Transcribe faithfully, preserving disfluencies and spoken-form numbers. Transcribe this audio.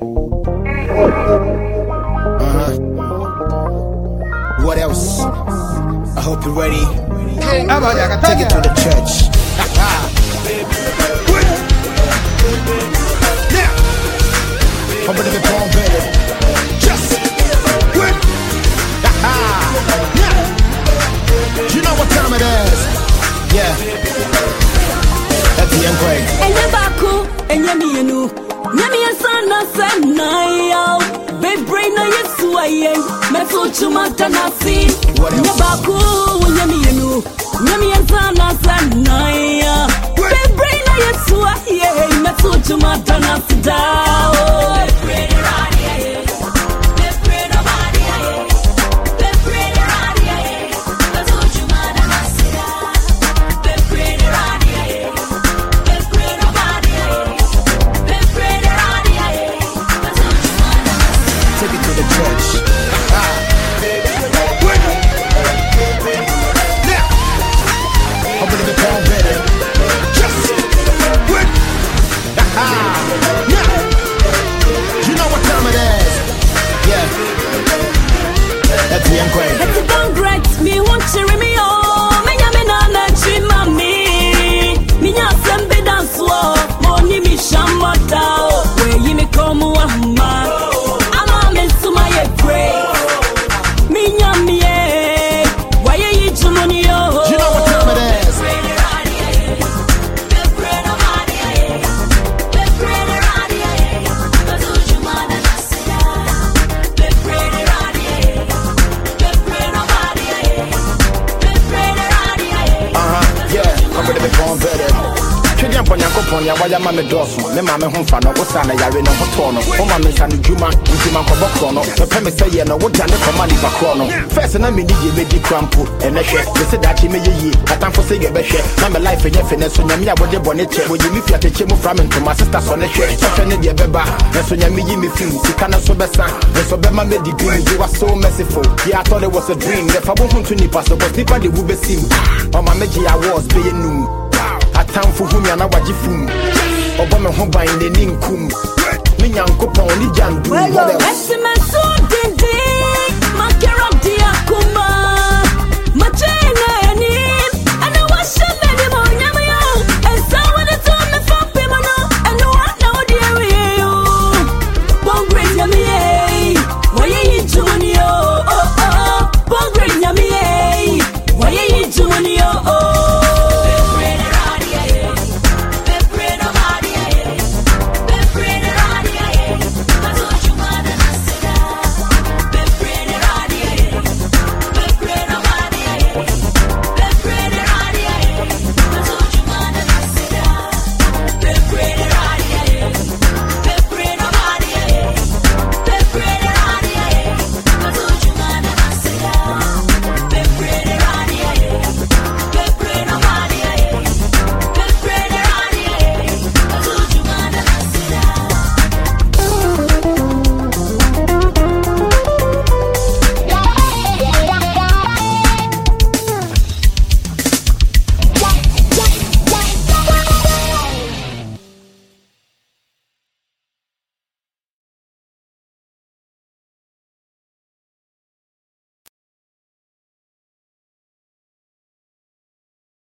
Uh-huh. What else? I hope you're ready. Take it to the church. Now, I'm gonna be born better. Just wait. Now, you know what time it is? Yeah. That's the end break. And you're back, and you're me, and you. Nyami sana sana yo, baby brain na yesu aye, me fuchu matana si. Nyabaku nyami yenu, nyami sana sana yo, baby brain na yesu aye, me fuchu matana si da. Ya waya mame doso me mame ho fa no wo sa na yare no ho to no wo mame sa no dwuma ntima nkobọ kro no me pe me say ye no wo jane koma ni bakro no first na me ni ye me di krampo ene hwe me se da chi me ye yi atamfo se ye be hwe na me life nye fe ne so nyame ya wode bone che wo yi mi fiate che mu from to my sister so ne hwe hwe ne de beba ne so nyame yi me film sika na so be sa ne so be ma me degree you are so merciful yeah I thought it was a dream ne fa bo hu to ni paso but people they will be sim o ma me gi awards be nu atamfo hu nya na waji fum obo me ho ban ne ninkum me nyankopon ni jandu well,